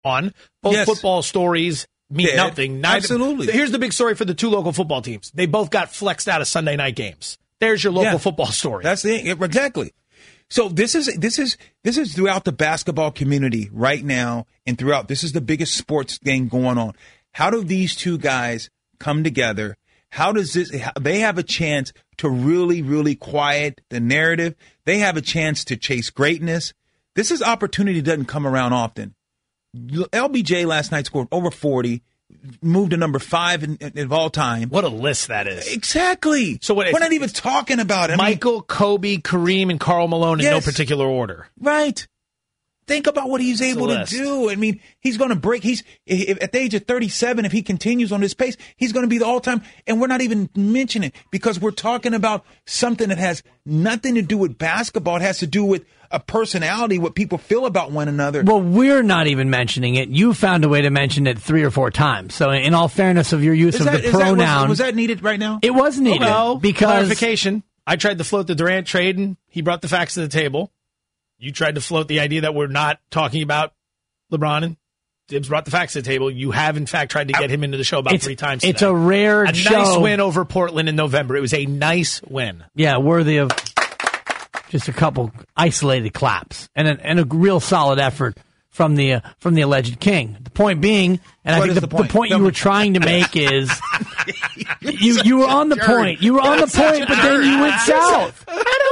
on. Both football stories mean nothing. Absolutely. Here's the big story for the two local football teams. They both got flexed out of Sunday night games. There's your local football story. That's exactly. So this is throughout the basketball community right now, and throughout. This is the biggest sports game going on. How do these two guys come together? How does they have a chance to really, really quiet the narrative? They have a chance to chase greatness. This is opportunity that doesn't come around often. LBJ last night scored over 40, moved to number 5 of all time. What a list that is. Exactly. So we're not even talking about it. Michael, Kobe, Kareem, and Karl Malone in no particular order. Right. Think about what he's able to do. I mean, he's going to break. At the age of 37, if he continues on this pace, he's going to be the all-time. And we're not even mentioning it because we're talking about something that has nothing to do with basketball. It has to do with a personality, what people feel about one another. Well, we're not even mentioning it. You found a way to mention it 3 or 4 times. So in all fairness of your use of the pronoun. Was that needed right now? It was needed. Because clarification. I tried to float the Durant trade, and he brought the facts to the table. You tried to float the idea that we're not talking about LeBron, and Dibs brought the facts to the table. You have, in fact, tried to get him into the show about 3 times today. It's a rare show. Nice win over Portland in November. It was a nice win. Yeah, worthy of just a couple isolated claps and a real solid effort from the alleged king. The point being, and I think the point you were trying to make is you were on the point. You were on the point, but then you went south.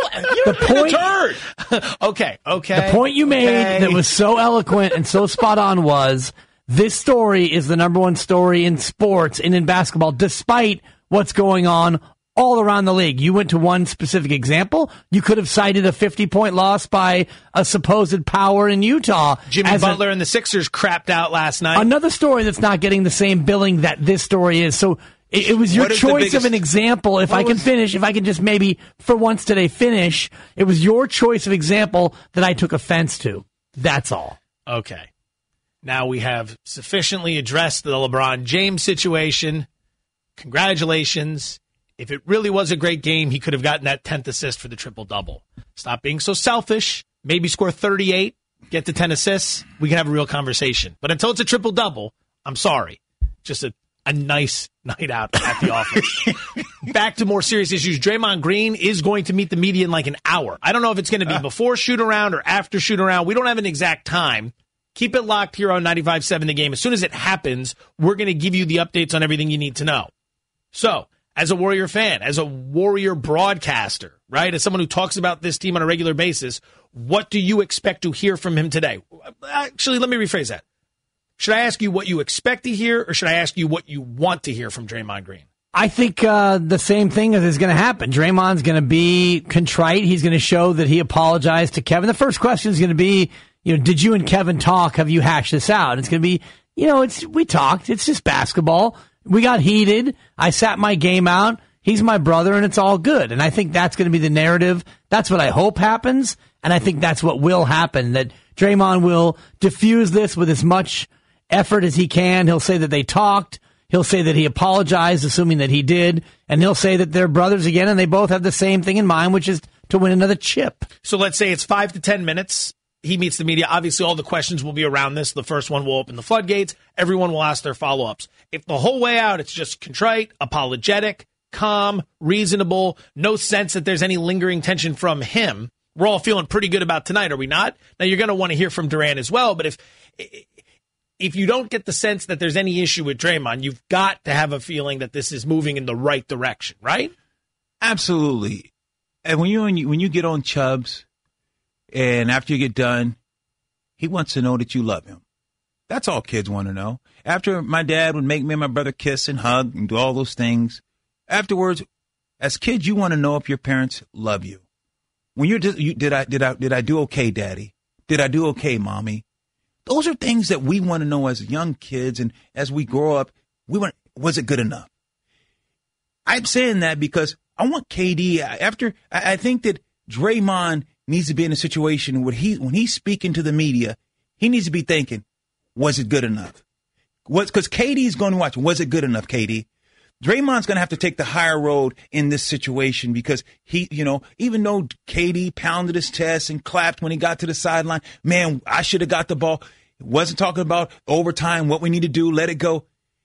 Okay. The point you made that was so eloquent and so spot on was this story is the number one story in sports and in basketball, despite what's going on all around the league. You went to one specific example. You could have cited a 50-point loss by a supposed power in Utah. Jimmy Butler and the Sixers crapped out last night. Another story that's not getting the same billing that this story is. So it was your choice of an example. If I can just maybe for once today finish, it was your choice of example that I took offense to. That's all. Okay. Now we have sufficiently addressed the LeBron James situation. Congratulations. If it really was a great game, he could have gotten that 10th assist for the triple-double. Stop being so selfish. Maybe score 38, get to 10 assists. We can have a real conversation. But until it's a triple-double, I'm sorry. Just a nice night out at the office. Back to more serious issues. Draymond Green is going to meet the media in like an hour. I don't know if it's going to be before shoot-around or after shoot-around. We don't have an exact time. Keep it locked here on 95.7 The Game. As soon as it happens, we're going to give you the updates on everything you need to know. So, as a Warrior fan, as a Warrior broadcaster, right, as someone who talks about this team on a regular basis, what do you expect to hear from him today? Actually, let me rephrase that. Should I ask you what you expect to hear, or should I ask you what you want to hear from Draymond Green? I think the same thing is going to happen. Draymond's going to be contrite. He's going to show that he apologized to Kevin. The first question is going to be, did you and Kevin talk? Have you hashed this out? It's going to be, we talked. It's just basketball. We got heated. I sat my game out. He's my brother, and it's all good. And I think that's going to be the narrative. That's what I hope happens, and I think that's what will happen, that Draymond will diffuse this with as much effort as he can. He'll say that they talked. He'll say that he apologized, assuming that he did, and he'll say that they're brothers again, and they both have the same thing in mind, which is to win another chip. So let's say it's 5 to 10 minutes. He meets the media. Obviously, all the questions will be around this. The first one will open the floodgates. Everyone will ask their follow-ups. If the whole way out it's just contrite, apologetic, calm, reasonable, no sense that there's any lingering tension from him, we're all feeling pretty good about tonight, are we not? Now, you're going to want to hear from Durant as well, but if you don't get the sense that there's any issue with Draymond, you've got to have a feeling that this is moving in the right direction, right? Absolutely. And when you get on Chubbs, and after you get done, he wants to know that you love him. That's all kids want to know. After my dad would make me and my brother kiss and hug and do all those things, afterwards, as kids, you want to know if your parents love you. When did I do okay, Daddy? Did I do okay, Mommy? Those are things that we want to know as young kids, and as we grow up, was it good enough? I'm saying that because I want KD I think that Draymond needs to be in a situation where when he's speaking to the media, he needs to be thinking, was it good enough? Because KD's going to watch, was it good enough, KD? Draymond's going to have to take the higher road in this situation because even though KD pounded his chest and clapped when he got to the sideline, man, I should have got the ball. Wasn't talking about overtime, what we need to do, let it go.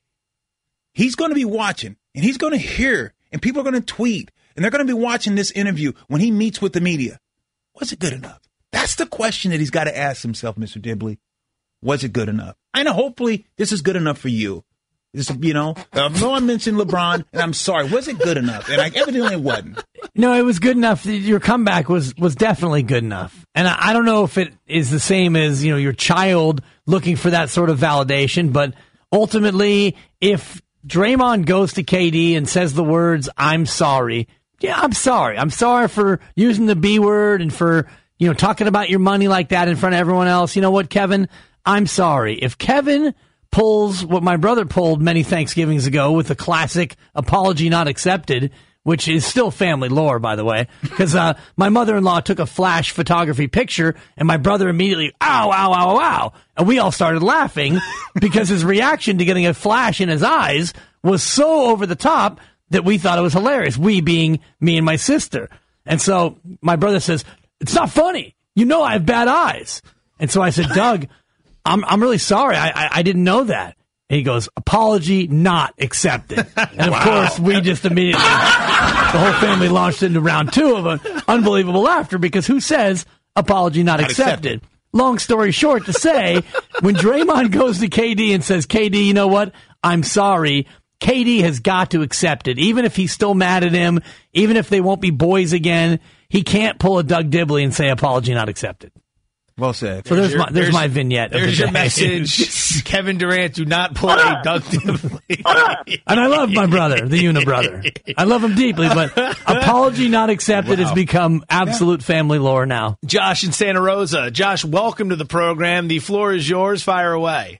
He's going to be watching, and he's going to hear, and people are going to tweet, and they're going to be watching this interview when he meets with the media. Was it good enough? That's the question that he's got to ask himself, Mr. Dibley. Was it good enough? I know, hopefully, this is good enough for you. This, no one mentioned LeBron, and I'm sorry. Was it good enough? And evidently it wasn't. No, it was good enough. Your comeback was definitely good enough. And I don't know if it is the same as, your child looking for that sort of validation, but ultimately, if Draymond goes to KD and says the words, I'm sorry. Yeah, I'm sorry. I'm sorry for using the B word and for, talking about your money like that in front of everyone else. You know what, Kevin? I'm sorry. If Kevin pulls what my brother pulled many Thanksgivings ago with the classic apology not accepted, which is still family lore, by the way, because my mother-in-law took a flash photography picture, and my brother immediately, ow, ow, ow, ow, and we all started laughing because his reaction to getting a flash in his eyes was so over the top that we thought it was hilarious, we being me and my sister. And so my brother says, it's not funny. I have bad eyes. And so I said, Doug, I'm really sorry. I didn't know that. And he goes, apology not accepted. And of course, we just immediately, the whole family launched into round 2 of an unbelievable laughter because who says apology not accepted? Long story short to say, when Draymond goes to KD and says, KD, you know what? I'm sorry. KD has got to accept it. Even if he's still mad at him, even if they won't be boys again, he can't pull a Doug Dibley and say apology not accepted. Well said. So there's my vignette. There's your message. Kevin Durant, do not pull a Doug Dibley. And I love my brother, the Unibrother. I love him deeply, but apology not accepted has become absolute family lore now. Josh in Santa Rosa. Josh, welcome to the program. The floor is yours. Fire away.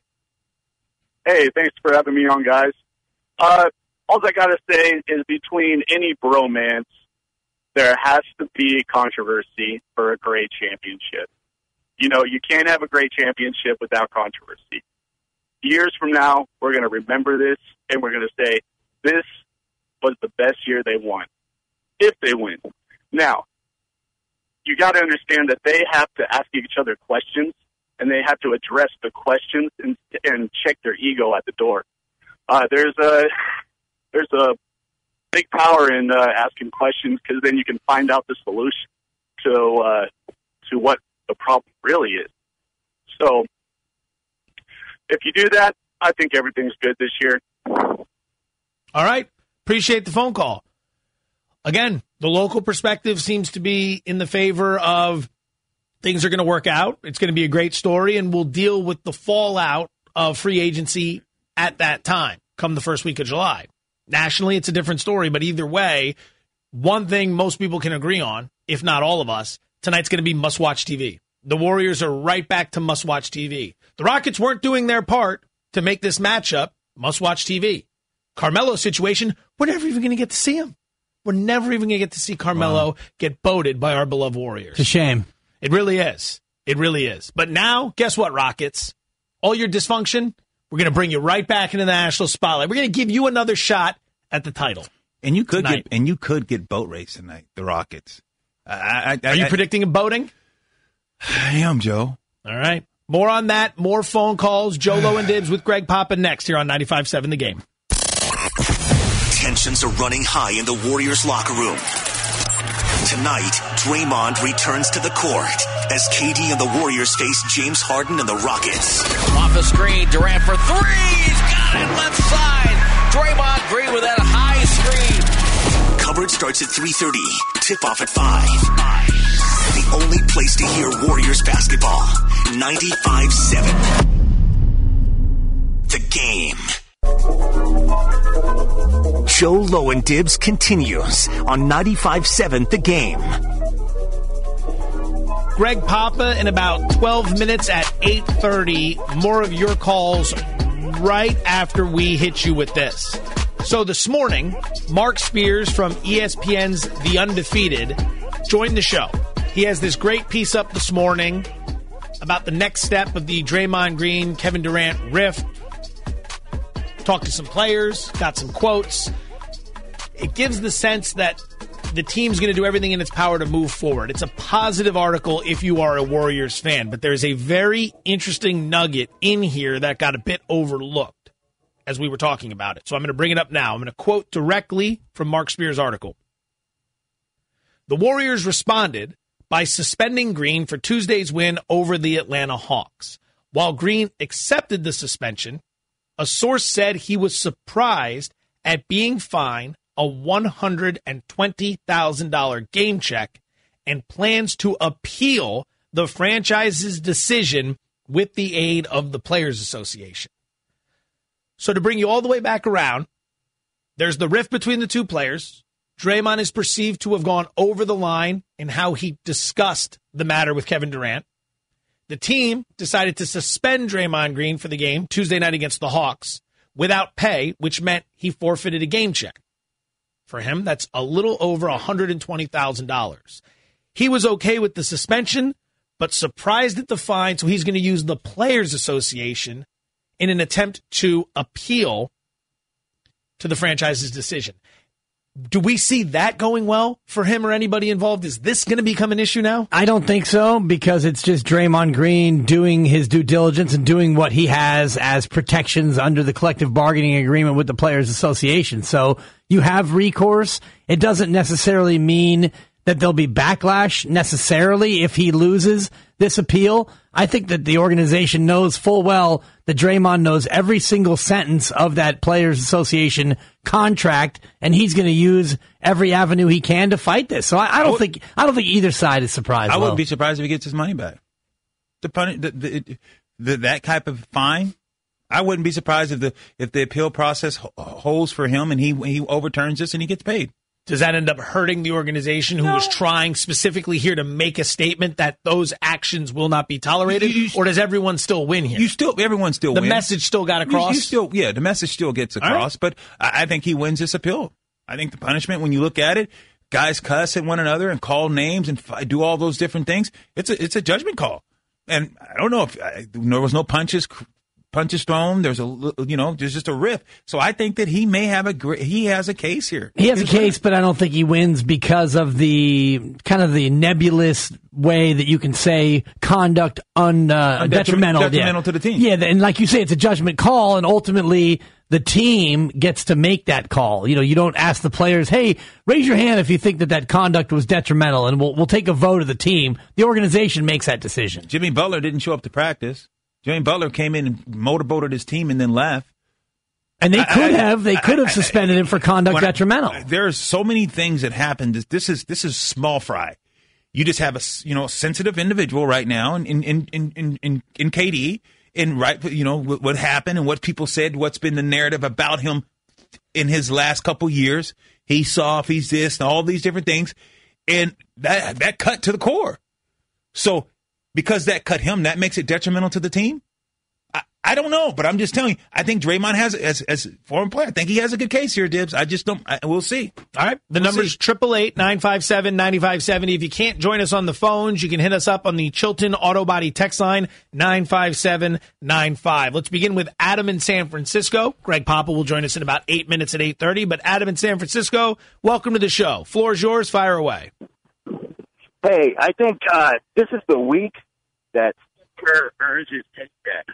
Hey, thanks for having me on, guys. All I got to say is between any bromance, there has to be controversy for a great championship. You can't have a great championship without controversy. Years from now, we're going to remember this, and we're going to say, this was the best year they won, if they win. Now, you got to understand that they have to ask each other questions, and they have to address the questions and check their ego at the door. There's a big power in asking questions because then you can find out the solution to what the problem really is. So if you do that, I think everything's good this year. All right. Appreciate the phone call. Again, the local perspective seems to be in the favor of things are going to work out. It's going to be a great story, and we'll deal with the fallout of free agency at that time, come the first week of July. Nationally, it's a different story, but either way, one thing most people can agree on, if not all of us, tonight's going to be must-watch TV. The Warriors are right back to must-watch TV. The Rockets weren't doing their part to make this matchup must-watch TV. Carmelo's situation, we're never even going to get to see him. We're never even going to get to see Carmelo get boated by our beloved Warriors. It's a shame. It really is. It really is. But now, guess what, Rockets? All your dysfunction, we're going to bring you right back into the national spotlight. We're going to give you another shot at the title. And you could get boat race tonight, the Rockets. Are you predicting a boating? I am, Joe. All right. More on that. More phone calls. Joe Low and Dibs with Greg Papa next here on 95.7 The Game. Tensions are running high in the Warriors locker room. Tonight, Draymond returns to the court as KD and the Warriors face James Harden and the Rockets. Off the screen, Durant for three. He's got it left side. Draymond Green with that high screen. Coverage starts at 3:30. Tip-off at 5. The only place to hear Warriors basketball. 95.7 The Game. Joe Low and Dibs continues on 95.7 The Game. Greg Papa in about 12 minutes at 8:30. More of your calls right after we hit you with this. So this morning, Mark Spears from ESPN's The Undefeated joined the show. He has this great piece up this morning about the next step of the Draymond Green, Kevin Durant rift. Talked to some players, got some quotes. It gives the sense that the team's going to do everything in its power to move forward. It's a positive article if you are a Warriors fan, but there's a very interesting nugget in here that got a bit overlooked as we were talking about it. So I'm going to bring it up now. I'm going to quote directly from Mark Spear's article. The Warriors responded by suspending Green for Tuesday's win over the Atlanta Hawks. While Green accepted the suspension, a source said he was surprised at being fined a $120,000 game check and plans to appeal the franchise's decision with the aid of the Players Association. So to bring you all the way back around, there's the rift between the two players. Draymond is perceived to have gone over the line in how he discussed the matter with Kevin Durant. The team decided to suspend Draymond Green for the game Tuesday night against the Hawks without pay, which meant he forfeited a game check. For him, that's a little over $120,000. He was okay with the suspension, but surprised at the fine, so he's going to use the Players Association in an attempt to appeal to the franchise's decision. Do we see that going well for him or anybody involved? Is this going to become an issue now? I don't think so, because it's just Draymond Green doing his due diligence and doing what he has as protections under the collective bargaining agreement with the Players Association. So you have recourse. It doesn't necessarily mean that there'll be backlash necessarily if he loses this appeal. I think that the organization knows full well that Draymond knows every single sentence of that Players Association contract, and he's going to use every avenue he can to fight this. So I don't think either side is surprised. I wouldn't be surprised if he gets his money back. That type of fine, I wouldn't be surprised if the appeal process holds for him and he overturns this and he gets paid. Does that end up hurting the organization who was trying specifically here to make a statement that those actions will not be tolerated? Or does everyone still win here? Everyone still wins. The message still got across? The message still gets across, right. But I think he wins this appeal. I think the punishment, when you look at it, guys cuss at one another and call names and do all those different things. It's a judgment call. And I don't know if there was no punches thrown. There's there's just a rift. So I think that he may have he has a case here. He has a case, but I don't think he wins because of the kind of the nebulous way that you can say conduct detrimental to the team. Yeah, and like you say, it's a judgment call, and ultimately the team gets to make that call. You don't ask the players, hey, raise your hand if you think that conduct was detrimental, and we'll take a vote of the team. The organization makes that decision. Jimmy Butler didn't show up to practice. Jimmy Butler came in and motorboated his team and then left. And they could have suspended him for conduct detrimental. There's so many things that happened. This is small fry. You just have a sensitive individual right now in KD, and what happened and what people said, what's been the narrative about him in his last couple years. He's soft, he's this, and all these different things, and that cut to the core. So, because that cut him, that makes it detrimental to the team? I don't know, but I'm just telling you, I think Draymond has, as a foreign player, I think he has a good case here, Dibs. I just don't, we'll see. All right. The number's 888-957-9570. If you can't join us on the phones, you can hit us up on the Chilton Auto Body text line, 95795. Let's begin with Adam in San Francisco. Greg Papa will join us in about 8 minutes at 8:30. But Adam in San Francisco, welcome to the show. Floor is yours. Fire away. Hey, I think this is the week that Kerr earns his take back.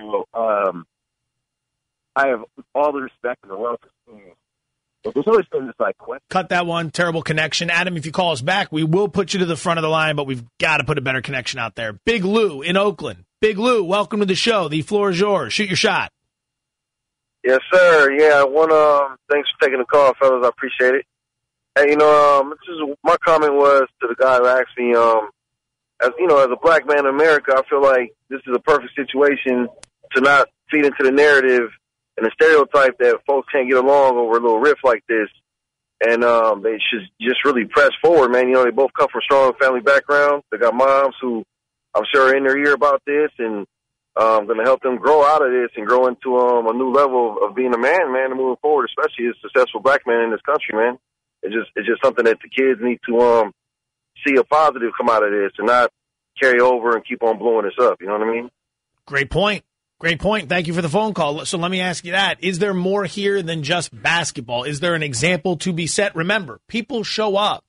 I have all the respect and the love for Steve, but there's always been this question. Cut that one. Terrible connection. Adam, if you call us back, we will put you to the front of the line, but we've got to put a better connection out there. Big Lou in Oakland. Big Lou, welcome to the show. The floor is yours. Shoot your shot. Yes, sir. Yeah, thanks for taking the call, fellas. I appreciate it. Hey, my comment was to the guy who asked me, as a black man in America, I feel like this is a perfect situation to not feed into the narrative and the stereotype that folks can't get along over a little riff like this. And they should just really press forward, man. They both come from strong family backgrounds. They got moms who I'm sure are in their ear about this, and going to help them grow out of this and grow into a new level of being a man, and moving forward, especially as a successful black man in this country, man. It's just something that the kids need to see a positive come out of this and not carry over and keep on blowing this up. You know what I mean? Great point. Thank you for the phone call. So let me ask you that. Is there more here than just basketball? Is there an example to be set? Remember, people show up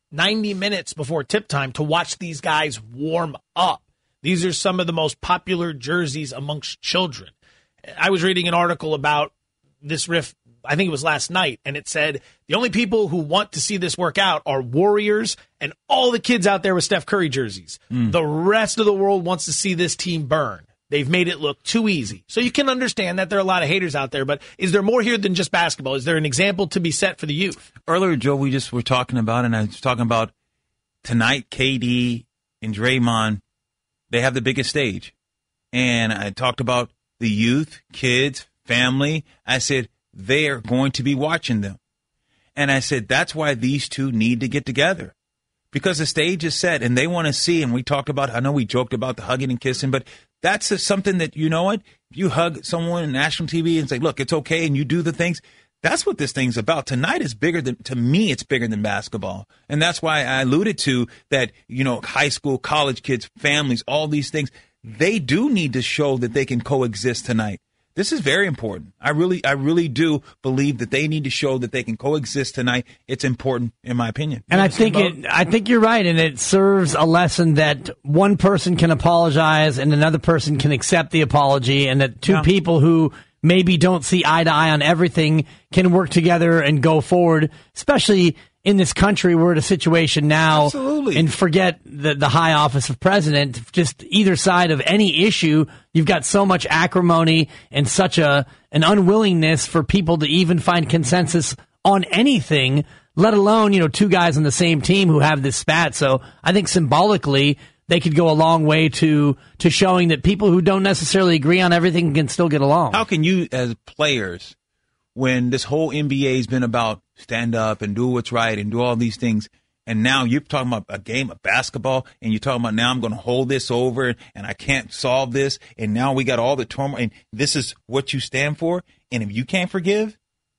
90 minutes before tip time to watch these guys warm up. These are some of the most popular jerseys amongst children. I was reading an article about this riff, I think it was last night, and it said the only people who want to see this work out are Warriors and all the kids out there with Steph Curry jerseys. The rest of the world wants to see this team burn. They've made it look too easy. So you can understand that there are a lot of haters out there, but is there more here than just basketball? Is there an example to be set for the youth? Earlier, Joe, we just were talking about, and I was talking about tonight, KD and Draymond, they have the biggest stage. And I talked about the youth, kids, family. I said, they are going to be watching them. And I said, that's why these two need to get together. Because the stage is set and they want to see, and we talked about, I know we joked about the hugging and kissing, but that's something that, you know what, if you hug someone on national TV and say, look, it's okay, and you do the things, that's what this thing's about. Tonight is bigger than, to me, it's bigger than basketball. And that's why I alluded to that, you know, high school, college kids, families, all these things, they do need to show that they can coexist tonight. This is very important. I really do believe that they need to show that they can coexist tonight. It's important, in my opinion. And I think you're right, and it serves a lesson that one person can apologize and another person can accept the apology, and that two people who maybe don't see eye to eye on everything can work together and go forward, especially in this country. We're in a situation now, absolutely, and forget the high office of president, just either side of any issue, you've got so much acrimony and such an unwillingness for people to even find consensus on anything, let alone, you know, two guys on the same team who have this spat. So I think symbolically they could go a long way to showing that people who don't necessarily agree on everything can still get along. How can you, as players, when this whole NBA has been about stand up and do what's right and do all these things, and now you're talking about a game of basketball, and you're talking about now I'm going to hold this over and I can't solve this, and now we got all the turmoil, and this is what you stand for, and if you can't forgive,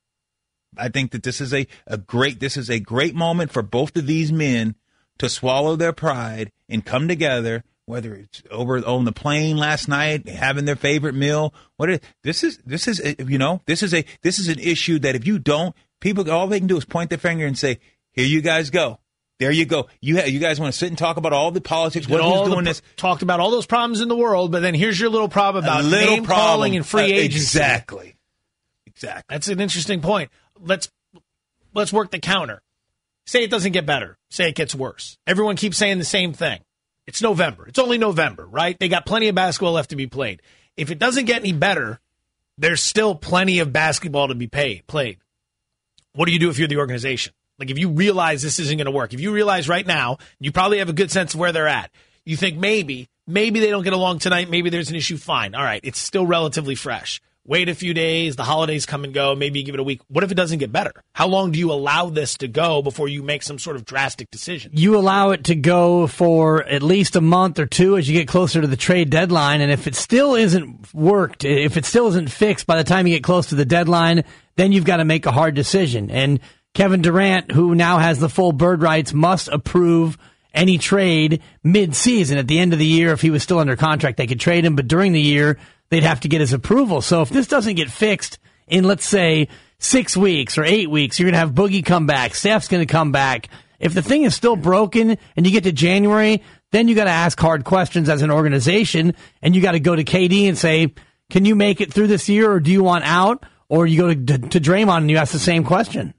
I think that this is a great moment for both of these men to swallow their pride and come together. Whether it's over on the plane last night, having their favorite meal, this is an issue that if you don't, people, all they can do is point their finger and say, "Here you guys go, there you go. You guys want to sit and talk about all the politics? Who's doing this? Talked about all those problems in the world, but then here's your little problem about name calling and free agency." Exactly. That's an interesting point. Let's work the counter. Say it doesn't get better. Say it gets worse. Everyone keeps saying the same thing. It's November. It's only November, right? They got plenty of basketball left to be played. If it doesn't get any better, there's still plenty of basketball to be played. What do you do if you're the organization? Like, if you realize this isn't going to work, if you realize right now, you probably have a good sense of where they're at. You think maybe they don't get along tonight. Maybe there's an issue. Fine. All right. It's still relatively fresh. Wait a few days. The holidays come and go. Maybe you give it a week. What if it doesn't get better? How long do you allow this to go before you make some sort of drastic decision? You allow it to go for at least a month or two as you get closer to the trade deadline. And if it still isn't worked, if it still isn't fixed by the time you get close to the deadline, then you've got to make a hard decision. And Kevin Durant, who now has the full bird rights, must approve any trade mid-season. At the end of the year, if he was still under contract, they could trade him. But during the year, they'd have to get his approval. So if this doesn't get fixed in, let's say, 6 weeks or 8 weeks, you're going to have Boogie come back. Steph's going to come back. If the thing is still broken and you get to January, then you got to ask hard questions as an organization, and you got to go to KD and say, can you make it through this year, or do you want out? Or you go to Draymond and you ask the same question.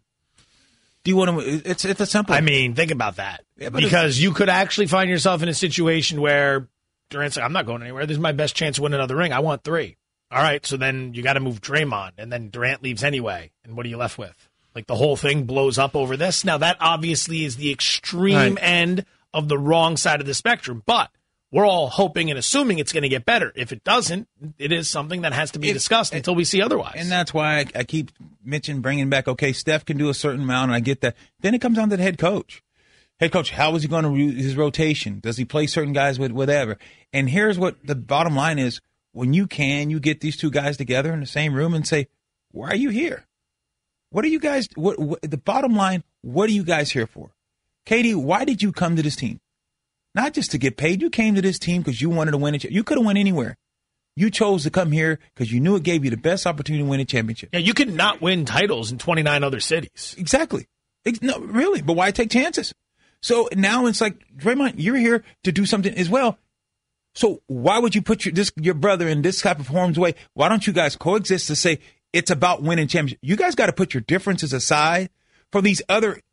Do you want to? It's a simple. I mean, think about that. Yeah, because you could actually find yourself in a situation where Durant's like, I'm not going anywhere. This is my best chance to win another ring. I want 3. All right, so then you got to move Draymond, and then Durant leaves anyway. And what are you left with? Like, the whole thing blows up over this. Now, that obviously is the extreme end of the wrong side of the spectrum. But we're all hoping and assuming it's going to get better. If it doesn't, it is something that has to be discussed until we see otherwise. And that's why I keep bringing back, okay, Steph can do a certain amount, and I get that. Then it comes down to the head coach. Head coach, how is he going to use his rotation? Does he play certain guys with whatever? And here's what the bottom line is. When you get these two guys together in the same room and say, why are you here? What are you guys, the bottom line, what are you guys here for? KD, why did you come to this team? Not just to get paid. You came to this team because you wanted to win it. You could have went anywhere. You chose to come here because you knew it gave you the best opportunity to win a championship. Yeah, you could not win titles in 29 other cities. Exactly. No, really. But why take chances? So now it's like, Draymond, you're here to do something as well. So why would you put your brother in this type of harm's way? Why don't you guys coexist to say it's about winning championships? You guys got to put your differences aside for these other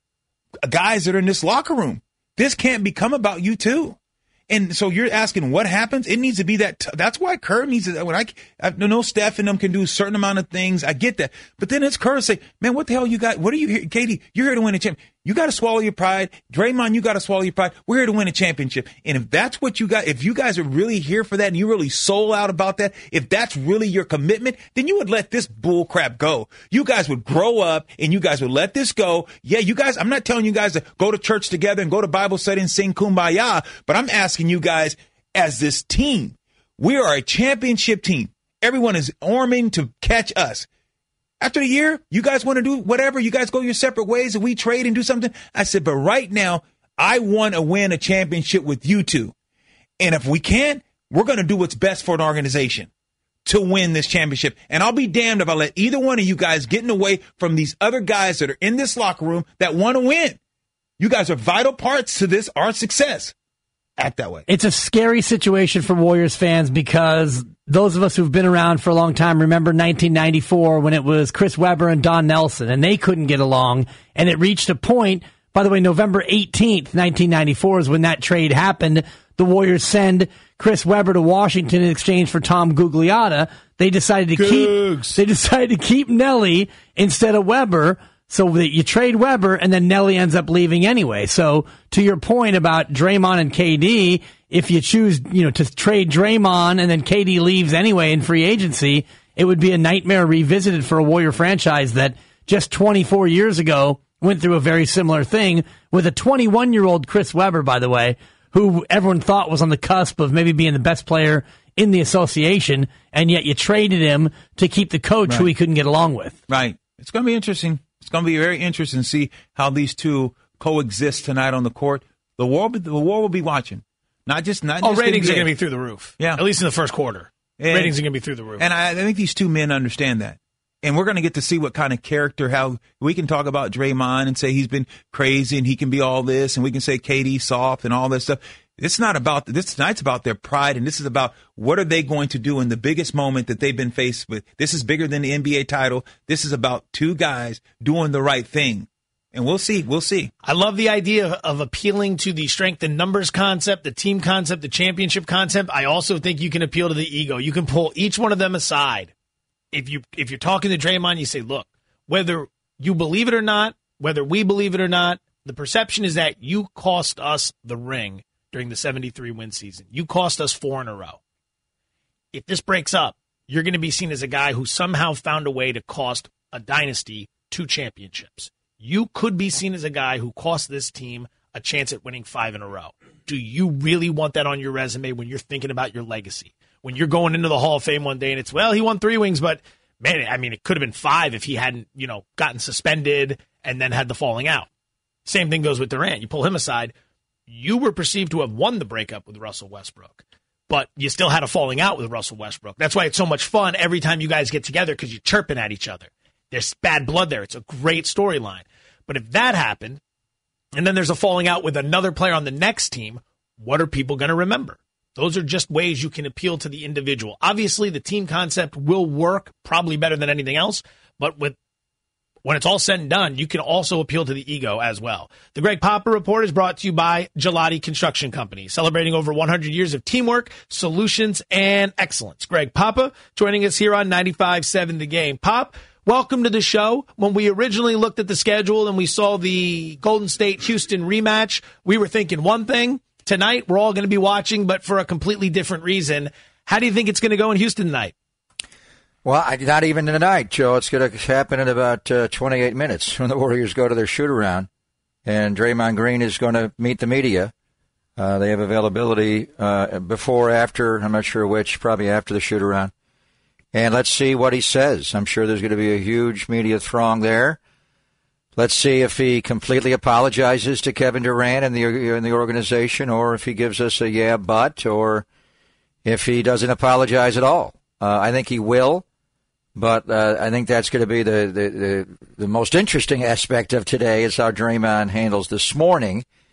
guys that are in this locker room. This can't become about you too. And so you're asking what happens? It needs to be that. That's why Kerr needs to. When I know Steph and them can do a certain amount of things. I get that. But then it's Kerr say, man, what the hell you got? What are you here? Katie, you're here to win a championship. You got to swallow your pride. Draymond, you got to swallow your pride. We're here to win a championship. And if that's what you got, if you guys are really here for that and you're really sold out about that, if that's really your commitment, then you would let this bull crap go. You guys would grow up and you guys would let this go. Yeah, you guys, I'm not telling you guys to go to church together and go to Bible study and sing Kumbaya, but I'm asking you guys as this team, we are a championship team. Everyone is arming to catch us. After the year, you guys want to do whatever. You guys go your separate ways and we trade and do something. I said, but right now, I want to win a championship with you two. And if we can't, we're going to do what's best for an organization to win this championship. And I'll be damned if I let either one of you guys get in the way from these other guys that are in this locker room that want to win. You guys are vital parts to this, our success. Act that way. It's a scary situation for Warriors fans because those of us who've been around for a long time remember 1994 when it was Chris Webber and Don Nelson, and they couldn't get along, and it reached a point. By the way, November 18th, 1994 is when that trade happened. The Warriors send Chris Webber to Washington in exchange for Tom Gugliotta. They decided to keep Nelly instead of Webber. So that you trade Webber, and then Nelly ends up leaving anyway. So to your point about Draymond and KD, if you choose, to trade Draymond and then KD leaves anyway in free agency, it would be a nightmare revisited for a Warrior franchise that just 24 years ago went through a very similar thing with a 21-year-old Chris Webber, by the way, who everyone thought was on the cusp of maybe being the best player in the association, and yet you traded him to keep the coach who he couldn't get along with. Right. It's going to be interesting. It's going to be very interesting to see how these two coexist tonight on the court. The war will be watching. Not just ratings NBA. are going to be through the roof. Yeah. At least in the first quarter. Ratings are going to be through the roof. And I think these two men understand that. And we're going to get to see what kind of character, how we can talk about Draymond and say he's been crazy and he can be all this, and we can say KD soft and all this stuff. It's not about this. Tonight's about their pride, and this is about what are they going to do in the biggest moment that they've been faced with. This is bigger than the NBA title. This is about two guys doing the right thing, and we'll see. We'll see. I love the idea of appealing to the strength in numbers concept, the team concept, the championship concept. I also think you can appeal to the ego. You can pull each one of them aside. If you're talking to Draymond, you say, look, whether you believe it or not, whether we believe it or not, the perception is that you cost us the ring during the 73-win season. You cost us 4 in a row. If this breaks up, you're going to be seen as a guy who somehow found a way to cost a dynasty 2 championships. You could be seen as a guy who cost this team a chance at winning 5 in a row. Do you really want that on your resume when you're thinking about your legacy? When you're going into the Hall of Fame one day and it's, well, he won 3 rings, but man, I mean, it could have been 5 if he hadn't, gotten suspended and then had the falling out. Same thing goes with Durant. You pull him aside. You were perceived to have won the breakup with Russell Westbrook, but you still had a falling out with Russell Westbrook. That's why it's so much fun every time you guys get together because you're chirping at each other. There's bad blood there. It's a great storyline. But if that happened, and then there's a falling out with another player on the next team, what are people going to remember? Those are just ways you can appeal to the individual. Obviously, the team concept will work probably better than anything else, but when it's all said and done, you can also appeal to the ego as well. The Greg Papa Report is brought to you by Gelati Construction Company, celebrating over 100 years of teamwork, solutions, and excellence. Greg Papa joining us here on 95.7 The Game. Pop, welcome to the show. When we originally looked at the schedule and we saw the Golden State-Houston rematch, we were thinking one thing. Tonight, we're all going to be watching, but for a completely different reason. How do you think it's going to go in Houston tonight? Well, not even tonight, Joe. It's going to happen in about 28 minutes when the Warriors go to their shoot-around, and Draymond Green is going to meet the media. They have availability before, after, I'm not sure which, probably after the shoot-around. And let's see what he says. I'm sure there's going to be a huge media throng there. Let's see if he completely apologizes to Kevin Durant and the organization, or if he gives us a yeah, but, or if he doesn't apologize at all. I think he will. But I think that's going to be the most interesting aspect of today is how Draymond handles this morning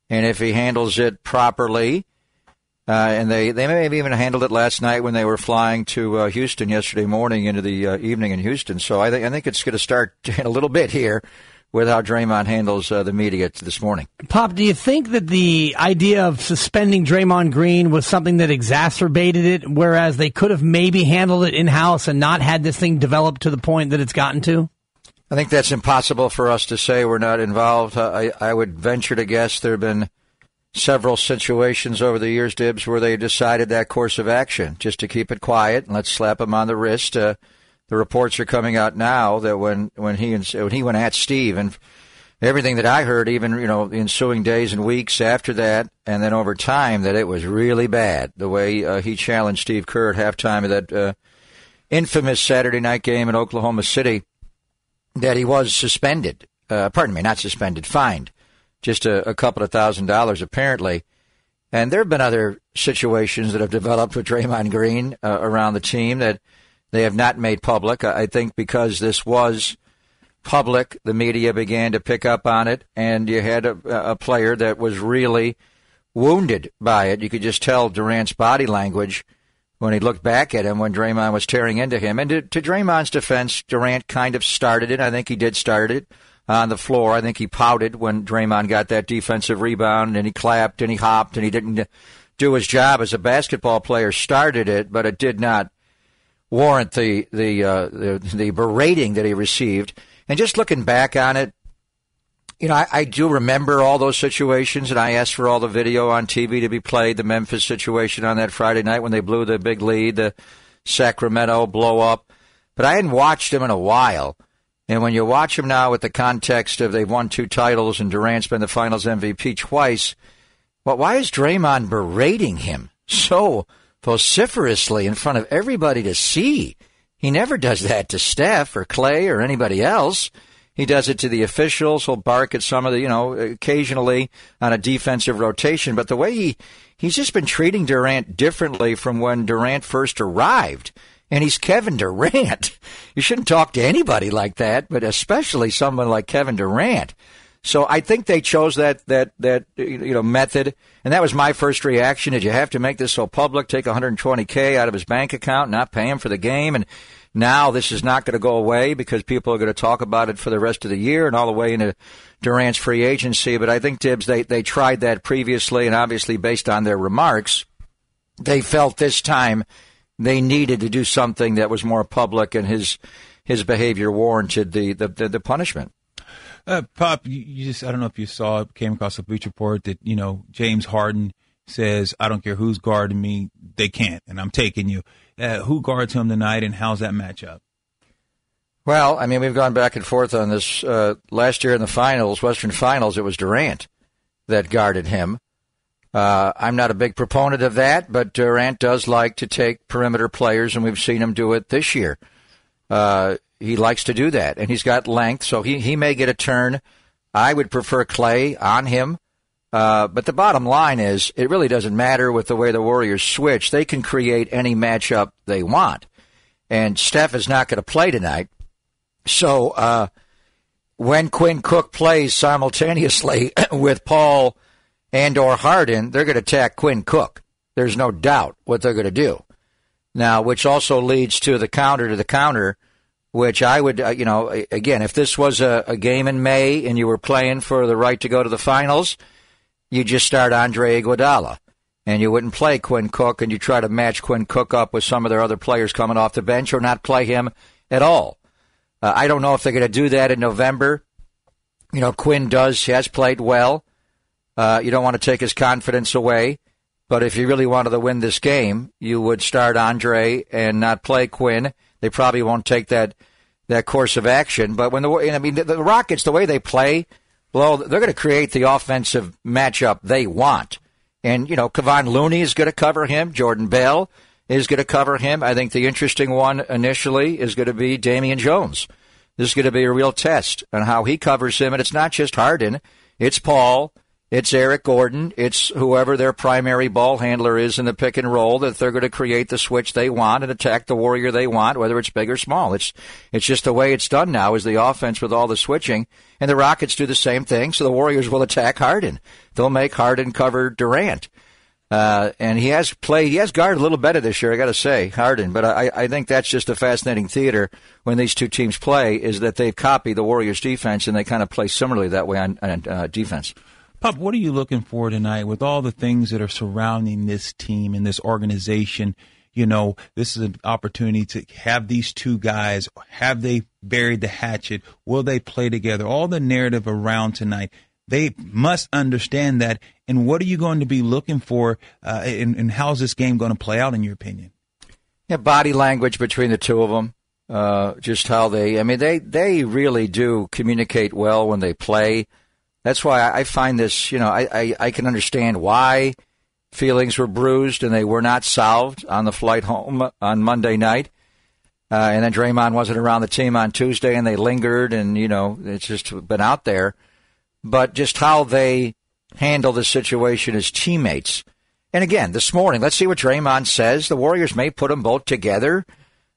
And if he handles it properly, and they may have even handled it last night when they were flying to Houston yesterday morning into the evening in Houston. So I think it's going to start in a little bit here with how Draymond handles the media this morning. Pop, do you think that the idea of suspending Draymond Green was something that exacerbated it, whereas they could have maybe handled it in-house and not had this thing develop to the point that it's gotten to? I think that's impossible for us to say. We're not involved. I would venture to guess there have been several situations over the years, Dibs, where they decided that course of action just to keep it quiet and let's slap him on the wrist. The reports are coming out now that when he went at Steve, and everything that I heard, even the ensuing days and weeks after that, and then over time, that it was really bad the way he challenged Steve Kerr at halftime of that infamous Saturday night game in Oklahoma City. That he was suspended. Not suspended, fined. Just a couple of $1,000 apparently. And there have been other situations that have developed with Draymond Green around the team that they have not made public. I think because this was public, the media began to pick up on it, and you had a player that was really wounded by it. You could just tell Durant's body language when he looked back at him when Draymond was tearing into him. And to Draymond's defense, Durant kind of started it. I think he did start it on the floor. I think he pouted when Draymond got that defensive rebound, and he clapped and he hopped and he didn't do his job as a basketball player. Started it, but it did not warrant the berating that he received. And just looking back on it, I do remember all those situations, and I asked for all the video on TV to be played, the Memphis situation on that Friday night when they blew the big lead, the Sacramento blow-up. But I hadn't watched them in a while. And when you watch them now with the context of they've won 2 titles and Durant's been the Finals MVP twice, well, why is Draymond berating him so vociferously in front of everybody to see? He never does that to Steph or Clay or anybody else. He does it to the officials. He'll bark at some of the, occasionally on a defensive rotation. But the way he's just been treating Durant differently from when Durant first arrived. And he's Kevin Durant. You shouldn't talk to anybody like that, but especially someone like Kevin Durant. So I think they chose that method. And that was my first reaction. Did you have to make this so public, take $120K out of his bank account, not pay him for the game? And now this is not going to go away because people are going to talk about it for the rest of the year and all the way into Durant's free agency. But I think, Tibbs, they tried that previously, and obviously based on their remarks, they felt this time they needed to do something that was more public, and his behavior warranted the punishment. Pop, you just, I don't know if you saw it, came across a Bleacher Report that, James Harden says, I don't care who's guarding me, they can't, and I'm taking you. Who guards him tonight, and how's that matchup? Well, I mean, we've gone back and forth on this. Last year in the finals, Western Finals, it was Durant that guarded him. I'm not a big proponent of that, but Durant does like to take perimeter players, and we've seen him do it this year. He likes to do that, and he's got length, so he may get a turn. I would prefer Clay on him. But the bottom line is it really doesn't matter with the way the Warriors switch. They can create any matchup they want. And Steph is not going to play tonight. So when Quinn Cook plays simultaneously with Paul and or Harden, they're going to attack Quinn Cook. There's no doubt what they're going to do. Now, which also leads to the counter, which I would, again, if this was a game in May and you were playing for the right to go to the finals, you just start Andre Iguodala, and you wouldn't play Quinn Cook, and you try to match Quinn Cook up with some of their other players coming off the bench or not play him at all. I don't know if they're going to do that in November. Quinn has played well. You don't want to take his confidence away, but if you really wanted to win this game, you would start Andre and not play Quinn. They probably won't take that course of action, but when the Rockets, the way they play, well, they're going to create the offensive matchup they want. And, Kevon Looney is going to cover him. Jordan Bell is going to cover him. I think the interesting one initially is going to be Damian Jones. This is going to be a real test on how he covers him. And it's not just Harden. It's Paul. It's Eric Gordon. It's whoever their primary ball handler is in the pick and roll that they're going to create the switch they want and attack the Warrior they want, whether it's big or small. It's just the way it's done now is the offense with all the switching. And the Rockets do the same thing, so the Warriors will attack Harden. They'll make Harden cover Durant. And he has guarded a little better this year, I got to say, Harden. But I think that's just a fascinating theater when these two teams play, is that they've copied the Warriors' defense, and they kind of play similarly that way on defense. Pop, what are you looking for tonight with all the things that are surrounding this team and this organization? You know, this is an opportunity to have these two guys. Have they buried the hatchet? Will they play together? All the narrative around tonight. They must understand that. And what are you going to be looking for, and how's this game going to play out, in your opinion? Yeah, body language between the two of them. Just how they really do communicate well when they play. That's why I find this, I can understand why feelings were bruised and they were not solved on the flight home on Monday night. And then Draymond wasn't around the team on Tuesday and they lingered and, it's just been out there. But just how they handle the situation as teammates. And again, this morning, let's see what Draymond says. The Warriors may put them both together.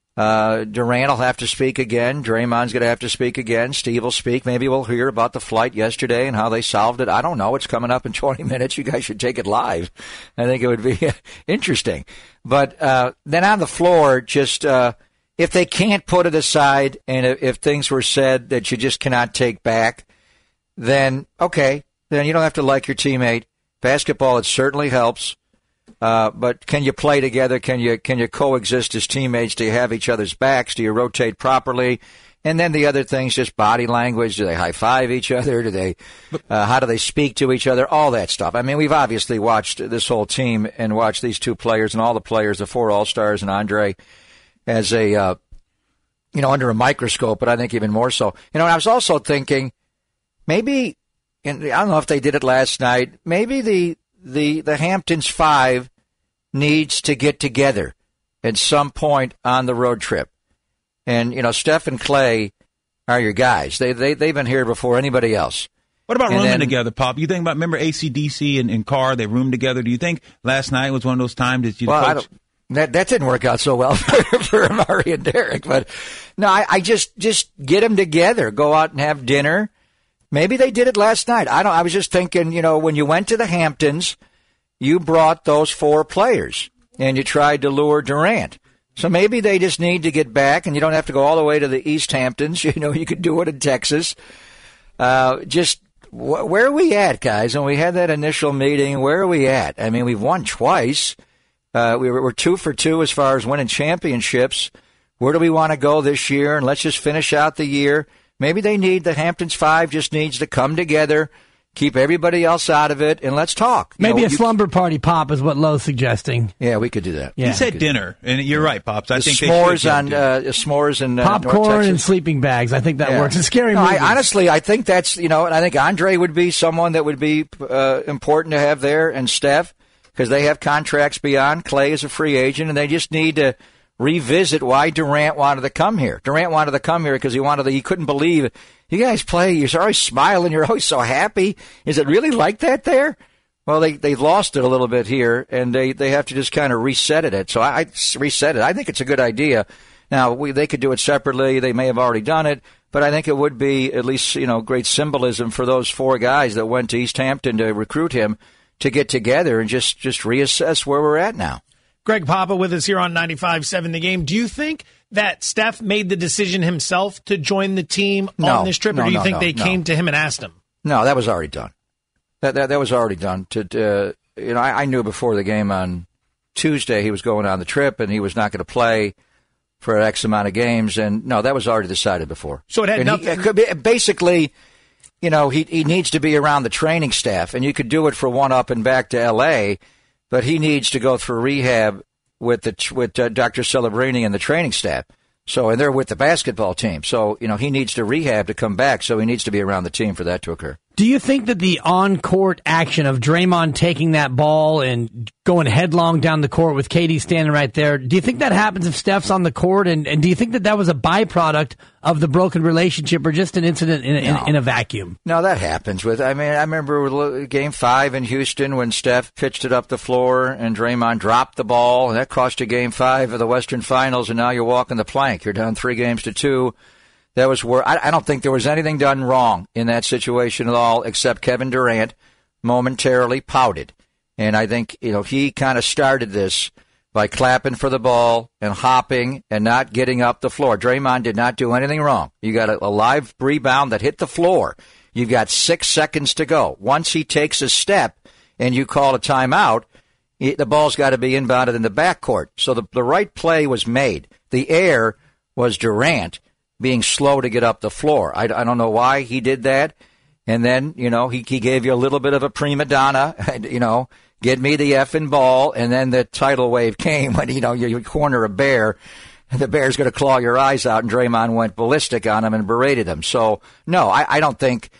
Durant will have to speak again. Draymond's going to have to speak again. Steve will speak. Maybe we'll hear about the flight yesterday and how they solved it. I don't know. It's coming up in 20 minutes. You guys should take it live. I think it would be interesting. But then on the floor, just if they can't put it aside and if things were said that you just cannot take back, then okay. Then you don't have to like your teammate. Basketball, it certainly helps. But can you play together? Can you coexist as teammates? Do you have each other's backs? Do you rotate properly? And then the other things, just body language. Do they high five each other? Do they? How do they speak to each other? All that stuff. I mean, we've obviously watched this whole team and watched these two players and all the players, the four All-Stars and Andre, as a under a microscope. But I think even more so. I was also thinking maybe, and I don't know if they did it last night. Maybe the Hamptons 5 needs to get together at some point on the road trip. And, Steph and Clay are your guys. They've been here before anybody else. What about rooming together, Pop? You think about, remember AC/DC and Carr, they roomed together. Do you think last night was one of those times that you coach? That didn't work out so well for Amari and Derek. But, no, I just get them together. Go out and have dinner. Maybe they did it last night. I was just thinking, when you went to the Hamptons, you brought those four players and you tried to lure Durant. So maybe they just need to get back and you don't have to go all the way to the East Hamptons. You could do it in Texas. Where are we at, guys? When we had that initial meeting, where are we at? I mean, we've won twice. We're 2 for 2 as far as winning championships. Where do we want to go this year? And let's just finish out the year. Maybe the Hamptons 5 just needs to come together, keep everybody else out of it, and let's talk. Maybe a slumber party, Pop, is what Lowe's suggesting. Yeah, we could do that. Yeah. He said dinner, and you're right, Pops. I think s'mores and popcorn and sleeping bags. I think that works. It's scary. Honestly, I think that's and I think Andre would be someone that would be important to have there, and Steph, because they have contracts beyond. Clay is a free agent, and they just need to revisit why Durant wanted to come here. Durant wanted to come here because he couldn't believe you guys play. You're always smiling. You're always so happy. Is it really like that there? Well, they lost it a little bit here, and they have to just kind of reset it. So I reset it. I think it's a good idea. Now, they could do it separately. They may have already done it, but I think it would be at least, great symbolism for those four guys that went to East Hampton to recruit him to get together and just reassess where we're at now. Greg Papa with us here on 95.7 The Game. Do you think that Steph made the decision himself to join the team on this trip, or do you think they came to him and asked him? No, that was already done. That was already done. I knew before the game on Tuesday he was going on the trip and he was not going to play for X amount of games, and no, that was already decided before. So it had nothing. Basically, he needs to be around the training staff, and you could do it for one up and back to L.A., but he needs to go through rehab with Dr. Celebrini and the training staff. So, and they're with the basketball team. So, he needs to rehab to come back. So he needs to be around the team for that to occur. Do you think that the on-court action of Draymond taking that ball and going headlong down the court with KD standing right there, do you think that happens if Steph's on the court? And do you think that was a byproduct of the broken relationship or just an incident in a vacuum? No, that happens. I remember Game 5 in Houston when Steph pitched it up the floor and Draymond dropped the ball, and that cost you Game 5 of the Western Finals, and now you're walking the plank. You're down 3-2. That was where I don't think there was anything done wrong in that situation at all, except Kevin Durant momentarily pouted. And I think, he kind of started this by clapping for the ball and hopping and not getting up the floor. Draymond did not do anything wrong. You got a live rebound that hit the floor. You've got 6 seconds to go. Once he takes a step and you call a timeout, the ball's got to be inbounded in the backcourt. So the right play was made. The error was Durant being slow to get up the floor. I don't know why he did that. And then, he gave you a little bit of a prima donna, get me the effing ball. And then the tidal wave came when, you corner a bear, and the bear's going to claw your eyes out, and Draymond went ballistic on him and berated him. So, no, I don't think,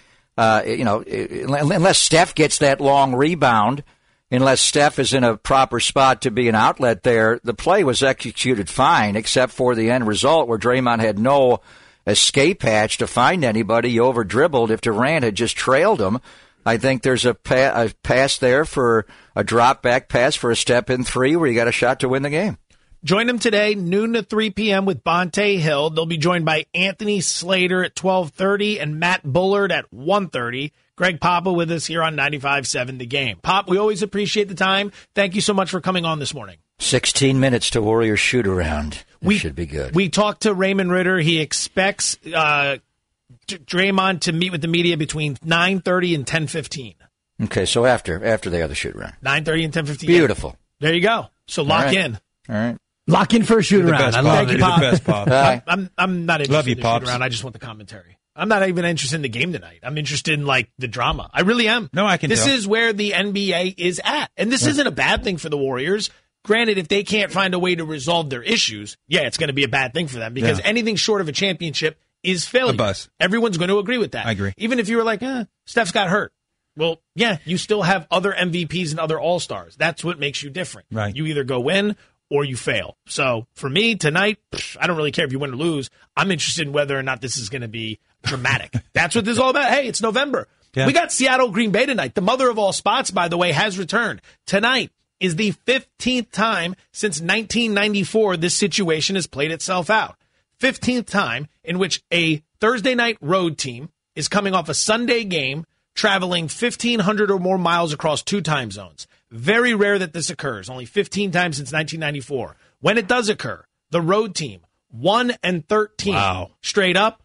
unless Steph gets that long rebound, unless Steph is in a proper spot to be an outlet there, the play was executed fine, except for the end result where Draymond had no escape hatch to find anybody. He over-dribbled. If Durant had just trailed him, I think there's a pass there for a drop-back pass for a step-in 3 where you got a shot to win the game. Join them today, noon to 3 p.m. with Bonte Hill. They'll be joined by Anthony Slater at 12:30 and Matt Bullard at 1:30. Greg Papa with us here on 95.7 The Game. Pop, we always appreciate the time. Thank you so much for coming on this morning. 16 minutes to Warriors shoot-around. Should be good. We talked to Raymond Ritter. He expects Draymond to meet with the media between 9:30 and 10:15. Okay, so after they have the shoot-around. 9:30 and 10:15. Beautiful. There you go. So lock in. All right. Lock in for a shoot-around. I love you, Pop. The best, Pop. I'm not interested love you, in the shoot-around. I just want the commentary. I'm not even interested in the game tonight. I'm interested in, the drama. I really am. No, I can This tell. is where the NBA is at. And this isn't a bad thing for the Warriors. Granted, if they can't find a way to resolve their issues, it's going to be a bad thing for them because anything short of a championship is failure. A bust. Everyone's going to agree with that. I agree. Even if you were like, Steph's got hurt. Well, you still have other MVPs and other All-Stars. That's what makes you different. Right. You either go win or you fail. So for me tonight, I don't really care if you win or lose. I'm interested in whether or not this is going to be dramatic. That's what this is all about. Hey, it's November. Yeah. We got Seattle Green Bay tonight. The mother of all spots, by the way, has returned. Tonight is the 15th time since 1994 this situation has played itself out. 15th time in which a Thursday night road team is coming off a Sunday game, traveling 1,500 or more miles across 2 time zones. Very rare that this occurs. Only 15 times since 1994. When it does occur, the road team 1-13. Wow. Straight up,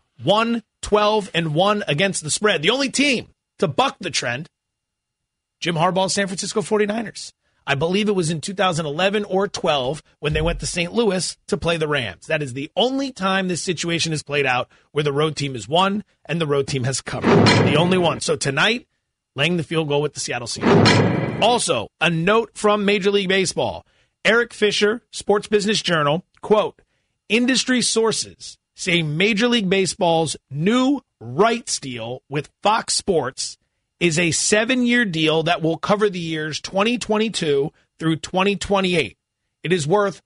1-12-1 against the spread. The only team to buck the trend, Jim Harbaugh's San Francisco 49ers. I believe it was in 2011 or 12 when they went to St. Louis to play the Rams. That is the only time this situation has played out where the road team has won and the road team has covered. The only one. So tonight, laying the field goal with the Seattle Seahawks. Also, a note from Major League Baseball. Eric Fisher, Sports Business Journal, quote, industry sources say Major League Baseball's new rights deal with Fox Sports is a 7-year deal that will cover the years 2022 through 2028. It is worth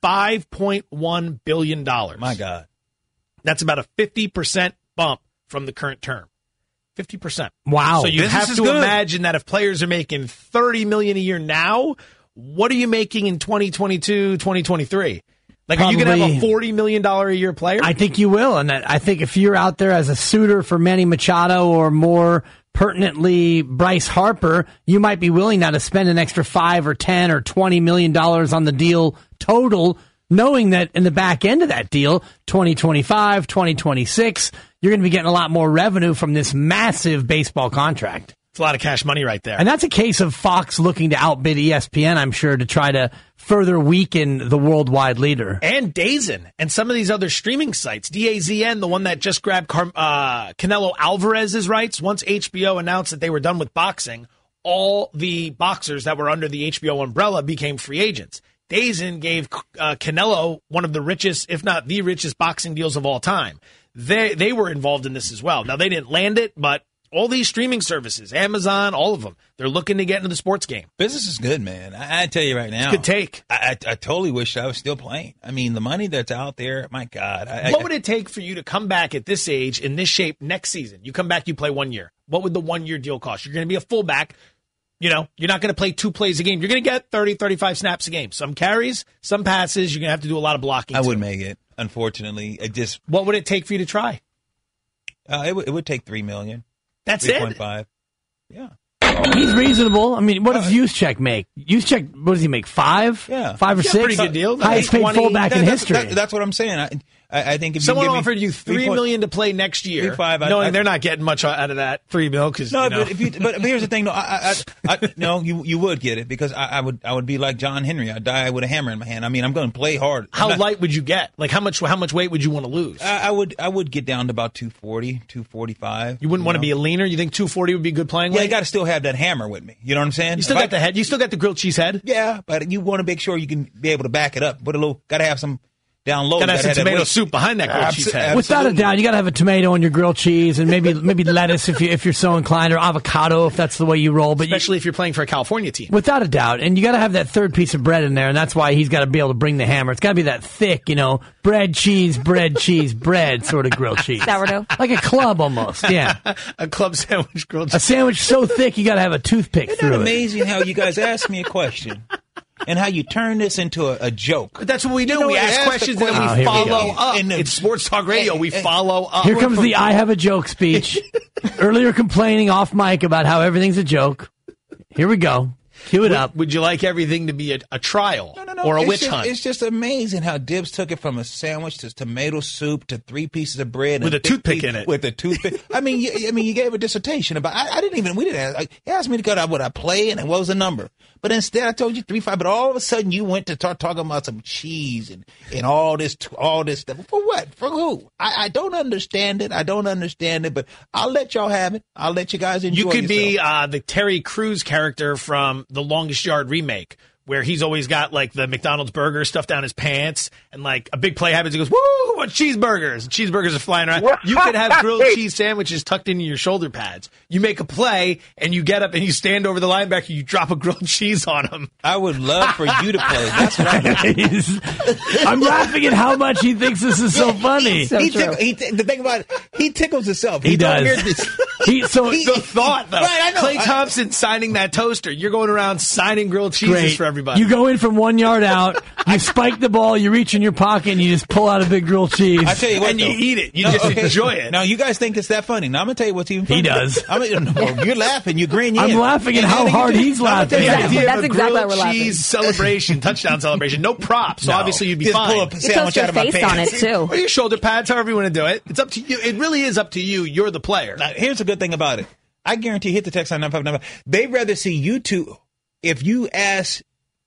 $5.1 billion. My God. That's about a 50% bump from the current term. 50%. Wow. So you Business have is to good. imagine that if players are making $30 million a year now, what are you making in 2022, 2023? Like, are you going to have a $40 million a year player? I think you will. And I think if you're out there as a suitor for Manny Machado or more pertinently Bryce Harper, you might be willing now to spend an extra $5 or $10 or $20 million on the deal total, knowing that in the back end of that deal, 2025, 2026, you're going to be getting a lot more revenue from this massive baseball contract. It's a lot of cash money right there. And that's a case of Fox looking to outbid ESPN, I'm sure, to try to further weaken the worldwide leader. And DAZN and some of these other streaming sites. DAZN, the one that just grabbed Canelo Alvarez's rights. Once HBO announced that they were done with boxing, all the boxers that were under the HBO umbrella became free agents. DAZN gave Canelo one of the richest, if not the richest, boxing deals of all time. They were involved in this as well. Now, they didn't land it, but All these streaming services, Amazon, all of them, they're looking to get into the sports game. Business is good, man. I tell you right now. It's a good take. I totally wish I was still playing. I mean, the money that's out there, my God. What would it take for you to come back at this age, in this shape, next season? You come back, you play 1 year. What would the 1 year deal cost? You're going to be a fullback. You know, you're not going to play 2 plays a game. You're going to get 30, 35 snaps a game. Some carries, some passes. You're going to have to do a lot of blocking. I wouldn't make it, unfortunately. What would it take for you to try? It would take $3 million. That's 3.5. Yeah. He's reasonable. I mean, what does Juszczyk make? Juszczyk, what does he make? 5? Yeah. 5 or 6? Pretty good deal. Highest paid fullback in history. That's what I'm saying. I think if someone you offered you $3 million to play next year, 3.5, knowing they're not getting much out of that $3 million. Because no, but here's the thing. No, you would get it because I would be like John Henry. I'd die with a hammer in my hand. I mean, I'm going to play hard. How light would you get? Like how much weight would you want to lose? I would get down to about 240, 245. You wouldn't want to be a leaner. You think 240 would be good playing weight? Yeah, you got to still have that hammer with me. You know what I'm saying? You still got the head. You still got the grilled cheese head. Yeah, but you want to make sure you can be able to back it up. Got to have some. Down low, gotta have some tomato soup behind that grilled cheese head. Without a doubt, you gotta have a tomato on your grilled cheese, and maybe lettuce if you're so inclined, or avocado if that's the way you roll. But especially if you're playing for a California team. Without a doubt, and you gotta have that third piece of bread in there, and that's why he's got to be able to bring the hammer. It's gotta be that thick, bread, cheese, bread sort of grilled cheese, sourdough, like a club almost. Yeah, a club sandwich grilled cheese. A sandwich so thick you gotta have a toothpick through it. Isn't it amazing how you guys ask me a question? And how you turn this into a joke. But that's what we do. We ask questions and then we follow up. It's Sports Talk Radio. We follow up. Here comes the I have a joke speech. Earlier complaining off mic about how everything's a joke. Here we go. Cue it up. Would you like everything to be a trial or a witch hunt? It's just amazing how Dibs took it from a sandwich to tomato soup to 3 pieces of bread with a toothpick in it. With a toothpick. I mean, you gave a dissertation about. We didn't ask. He asked me to go out what I play and what was the number. But instead, I told you 3.5. But all of a sudden, you went to start talking about some cheese and all this stuff. For what? For who? I don't understand it. But I'll let y'all have it. I'll let you guys enjoy. You could be the Terry Crews character from The Longest Yard remake, where he's always got like the McDonald's burger stuffed down his pants, and like a big play happens, he goes, "Woo! What cheeseburgers?" And cheeseburgers are flying around. You could have grilled cheese sandwiches tucked into your shoulder pads. You make a play, and you get up and you stand over the linebacker. You drop a grilled cheese on him. I would love for you to play. That's what I'm laughing at how much he thinks this is so funny. The thing about it, he tickles himself. He does. The thought, though. Right, I know. Klay Thompson signing that toaster. You're going around signing grilled cheeses for everybody. You go in from 1 yard out, you spike the ball, you reach in your pocket, and you just pull out a big grilled cheese. I tell you what, and you eat it. You just enjoy it. Now, you guys think it's that funny. Now, I'm going to tell you what's even funny. He does. You're laughing. You grin. I'm laughing at how hard he's laughing. That's exactly why we're laughing. Cheese celebration, touchdown celebration. No props, so obviously you'd be just fine. Pull a sandwich out of my face pants. on it, too. Or your shoulder pads, however you want to do it. It's up to you. It really is up to you. You're the player. Now, here's the good thing about it. I guarantee, hit the text on 959. They'd rather see you two, if you ask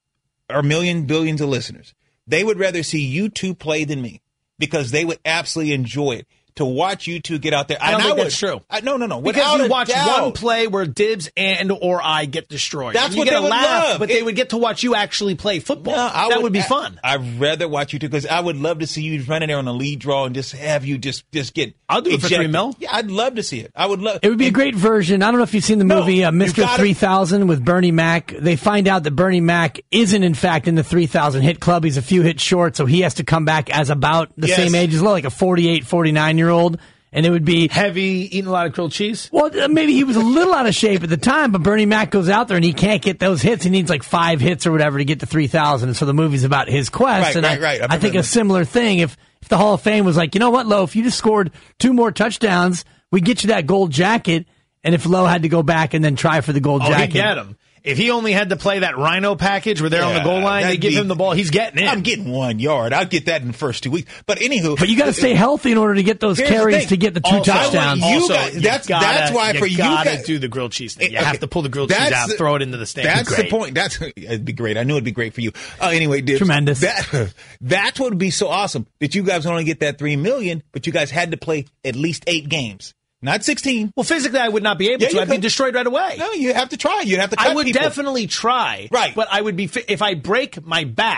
our billions of listeners, they would rather see you two play than me because they would absolutely enjoy it. To watch you two get out there. I don't think that's true. No. Because you watch one play where Dibs or I get destroyed. That's what they would love. But they would get to watch you actually play football. That would be fun. I'd rather watch you two because I would love to see you running there on a lead draw and just have you just get. I'll do it for $3 million. Yeah, I'd love to see it. I would love. It would be a great version. I don't know if you've seen the movie Mr. 3000 with Bernie Mac. They find out that Bernie Mac isn't in fact in the 3000 hit club. He's a few hits short, so he has to come back as about the same age as well, like a 48, 49-year-old. And it would be heavy, eating a lot of grilled cheese. Well, maybe he was a little out of shape at the time, but Bernie Mac goes out there and he can't get those hits. He needs like 5 hits or whatever to get to 3,000. And so the movie's about his quest. Right. I think a similar thing. If the Hall of Fame was like, you know what, Lowe, if you just scored 2 more touchdowns, we get you that gold jacket. And if Lowe had to go back and then try for the gold jacket, he'd get him. If he only had to play that Rhino package where they're on the goal line, they give him the ball. He's getting in. I'm getting 1 yard. I'll get that in the first 2 weeks. But anywho. But you got to stay healthy in order to get those carries to get the 2 touchdowns. That's why for you guys. You got to do the grilled cheese thing. You have to pull the grilled cheese out, throw it into the stand. That's the point. It'd be great. I knew it'd be great for you. Anyway, Dibs. Tremendous. That's what would be so awesome. That you guys only get that $3 million, but you guys had to play at least 8 games. Not 16. Well, physically, I would not be able to. I'd be destroyed right away. No, you have to try. You'd have to cut I would people. definitely try. Right. But I would be, if I break my back,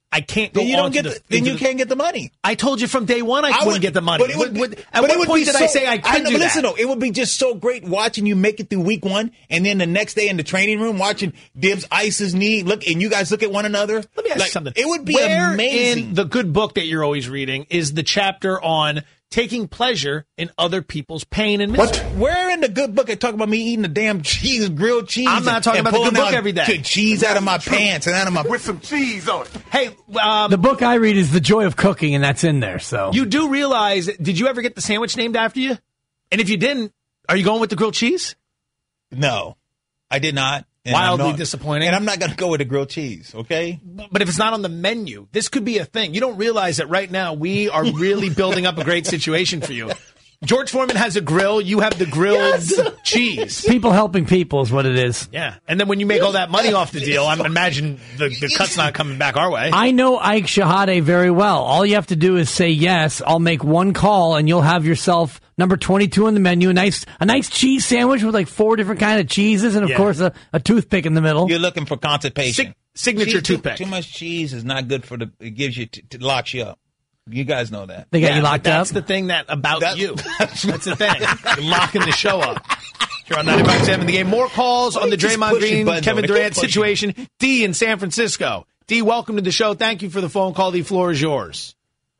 I can't go Then you on don't get to then you can't get the money. I told you from day one I wouldn't get the money. But it would, at what point did I say I could do listen, that? though, it would be just so great watching you make it through week 1, and then the next day in the training room watching Dibs ice his knee, and you guys look at one another. Let me ask you something. It would be Where amazing. in the good book that you're always reading is the chapter on taking pleasure in other people's pain and misery? Where in the good book they talk about me eating the damn cheese, grilled cheese? I'm not talking and about the good pulling book out every day. Cheese out of my pants and out of my with some cheese on it. Hey, the book I read is The Joy of Cooking, and that's in there. So you do realize, did you ever get the sandwich named after you? And if you didn't, are you going with the grilled cheese? No, I did not. And Wildly disappointing. And I'm not going to go with the grilled cheese, okay? But if it's not on the menu, this could be a thing. You don't realize that right now we are really building up a great situation for you. George Foreman has a grill. You have the grilled cheese. People helping people is what it is. Yeah. And then when you make all that money off the deal, I imagine the cut's not coming back our way. I know Ike Shahade very well. All you have to do is say yes. I'll make one call, and you'll have yourself number 22 on the menu. A nice cheese sandwich with like 4 different kind of cheeses, and of course a toothpick in the middle. You're looking for constipation. Signature toothpick. Too much cheese is not good for it gives you, locks you up. You guys know that. They got you locked up? That's the thing about you. That's the thing. You're locking the show up. You're on 95.7 in the game. More calls on the Draymond Green, Kevin Durant situation. D in San Francisco. D, welcome to the show. Thank you for the phone call. The floor is yours.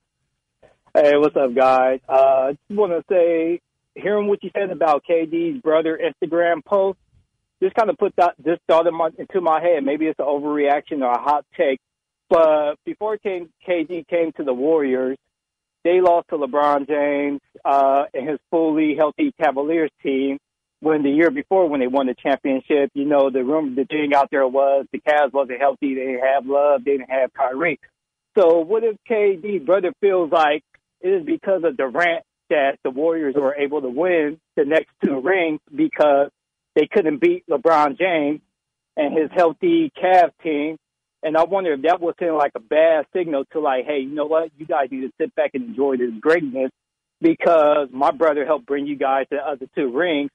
Hey, what's up, guys? Just want to say, hearing what you said about KD's brother Instagram post, just kind of put this thought into my head. Maybe it's an overreaction or a hot take. But before KD came to the Warriors, they lost to LeBron James and his fully healthy Cavaliers team when the year before when they won the championship. You know, the thing out there was the Cavs wasn't healthy. They didn't have Love. They didn't have Kyrie. So what if KD's brother feels like it is because of Durant that the Warriors were able to win the next 2 rings because they couldn't beat LeBron James and his healthy Cavs team? And I wonder if that was like a bad signal to like, hey, you know what? You guys need to sit back and enjoy this greatness because my brother helped bring you guys the other 2 rings.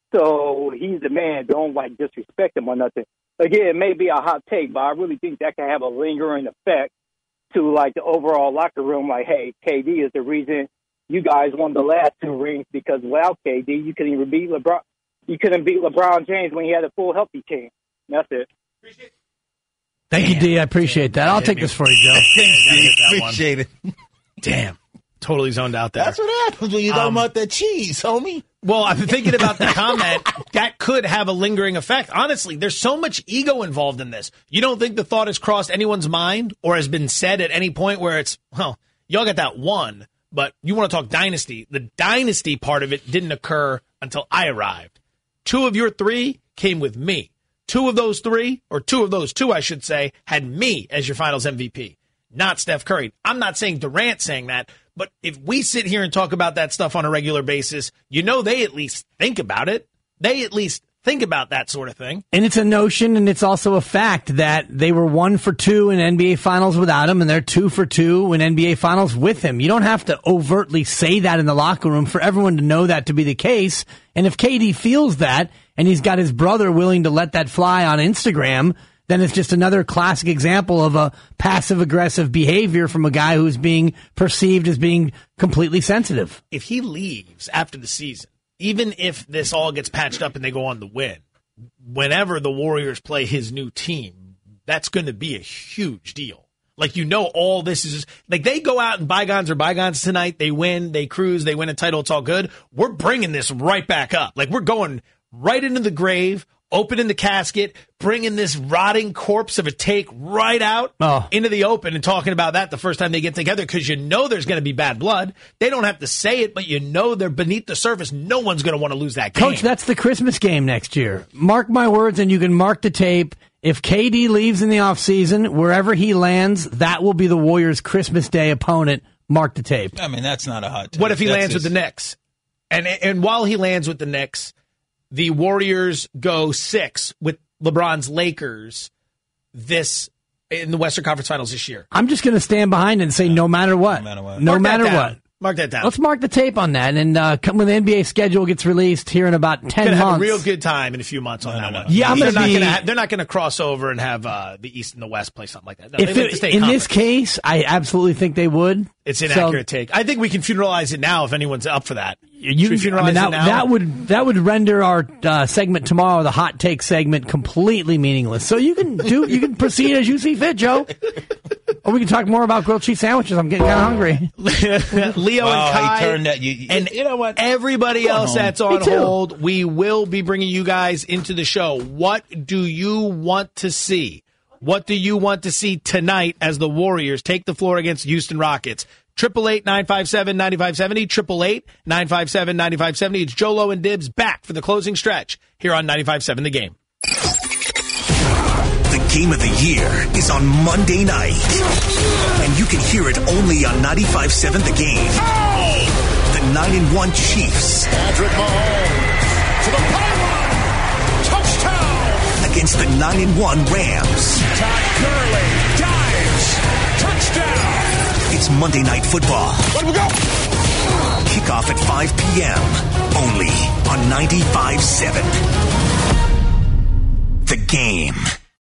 So he's the man. Don't like disrespect him or nothing. Again, it may be a hot take, but I really think that can have a lingering effect to like the overall locker room. Like, hey, KD is the reason you guys won the last 2 rings because without KD, you couldn't even beat LeBron. You couldn't beat LeBron James when he had a full healthy team. That's it. Thank you, D. I appreciate that. I'll take this for you, Joe. Thanks, D. Appreciate it. Damn. Totally zoned out there. That's what happens when you talk about that cheese, homie. Well, I'm thinking about the comment. That could have a lingering effect. Honestly, there's so much ego involved in this. You don't think the thought has crossed anyone's mind or has been said at any point where it's, well, y'all got that one, but you want to talk dynasty. The dynasty part of it didn't occur until I arrived. 2 of your 3 came with me. 2 of those 3, or 2 of those 2, I should say, had me as your finals MVP, not Steph Curry. I'm not saying Durant saying that, but if we sit here and talk about that stuff on a regular basis, you know they at least think about it. They at least think about that sort of thing. And it's a notion, and it's also a fact that they were 1 for 2 in NBA Finals without him, and they're 2 for 2 in NBA Finals with him. You don't have to overtly say that in the locker room for everyone to know that to be the case. And if KD feels that, and he's got his brother willing to let that fly on Instagram, then it's just another classic example of a passive-aggressive behavior from a guy who's being perceived as being completely sensitive. If he leaves after the season, even if this all gets patched up and they go on the win, whenever the Warriors play his new team, that's going to be a huge deal. Like, you know, all this is like they go out and bygones are bygones tonight. They win, they cruise, they win a title. It's all good. We're bringing this right back up. Like, we're going right into the grave, opening the casket, bringing this rotting corpse of a take right out into the open and talking about that the first time they get together because you know there's going to be bad blood. They don't have to say it, but you know they're beneath the surface. No one's going to want to lose that game. Coach, that's the Christmas game next year. Mark my words, and you can mark the tape. If KD leaves in the offseason, wherever he lands, that will be the Warriors' Christmas Day opponent. Mark the tape. I mean, that's not a hot take. What if he lands with the Knicks? And while he lands with the Knicks, the Warriors go 6 with LeBron's Lakers in the Western Conference Finals this year. I'm just going to stand behind it and say no matter what. No matter what. Mark that down. Let's mark the tape on that. And when the NBA schedule gets released here in about 10 months. Have a real good time in a few months on that one. Yeah, they're not going to cross over and have the East and the West play something like that. No, in this case, I absolutely think they would. It's an accurate take. I think we can funeralize it now if anyone's up for that. That would render our segment tomorrow, the hot take segment, completely meaningless. So you can proceed as you see fit, Joe. Or we can talk more about grilled cheese sandwiches. I'm getting kind of hungry. Leo and Kai, he turned that. You know what? Everybody else that's on hold, we will be bringing you guys into the show. What do you want to see? What do you want to see tonight as the Warriors take the floor against Houston Rockets? 888-957-9570, 888-957-9570. It's Jolo and Dibs back for the closing stretch here on 95.7 The Game. The game of the year is on Monday night. And you can hear it only on 95.7 The Game. The 9-1 Chiefs. Patrick Mahomes to the pylon. Touchdown. Against the 9-1 Rams. Todd Gurley dives. Touchdown. It's Monday Night Football. Let we go. Kickoff at 5 p.m. Only on 95.7 The Game.